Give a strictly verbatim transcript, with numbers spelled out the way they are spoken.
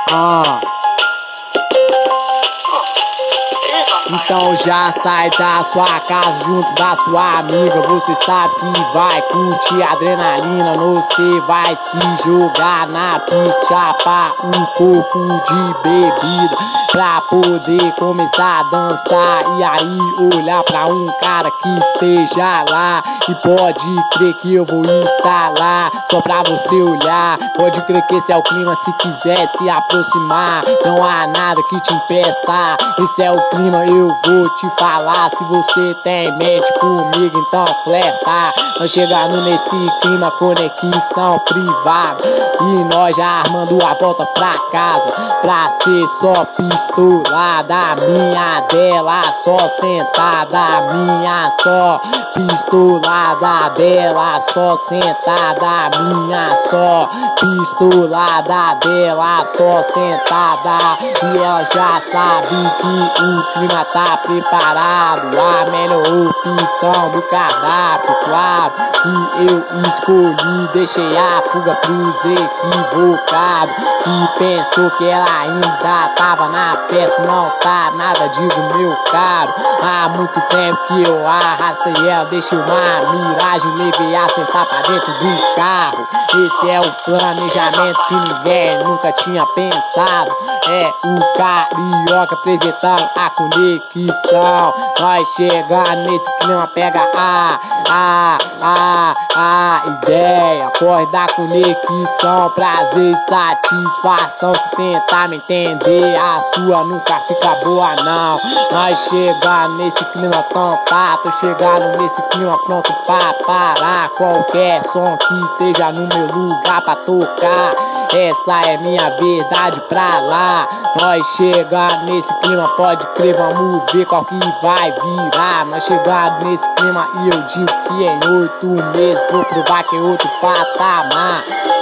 Ah. Então já sai da sua casa junto da sua amiga. Você sabe que vai curtir adrenalina. Você vai se jogar na pista, chapar um pouco de bebida pra poder começar a dançar. E aí olhar pra um cara que esteja lá. E pode crer que eu vou estar lá só pra você olhar. Pode crer que esse é o clima, se quiser se aproximar não há nada que te impeça. Esse é o clima, eu vou te falar. Se você tem em mente comigo, então flerta. Nós chegando nesse clima, conexão privada. E nós já armando a volta pra casa, pra ser só pistolada. Minha dela só sentada, minha só pistolada dela só sentada, minha só pistolada dela só sentada. E ela já sabe que o clima tá preparado. A melhor opção do cardápio, claro que eu escolhi. Deixei a fuga pros equivocados que pensou que ela ainda tava na festa. Não tá nada, digo meu caro. Há muito tempo que eu arrastei ela, deixei uma miragem, levei a sentar pra dentro do carro. Esse é o planejamento que ninguém nunca tinha pensado. É o carioca apresentando a conexão. Nós chegando nesse clima, pega a, a, a, a ideia. Corre da conexão, prazer e satisfação. Se tentar me entender, a sua nunca fica boa não. Nós chegando nesse clima, tão tá, tô chegando nesse clima pronto pra parar qualquer som que esteja no meu lugar pra tocar. Essa é minha verdade pra lá. Nós chegando nesse clima, pode crer, vamos ver qual que vai virar. Nós chegando nesse clima e eu digo que em oito meses vou provar que é outro patamar.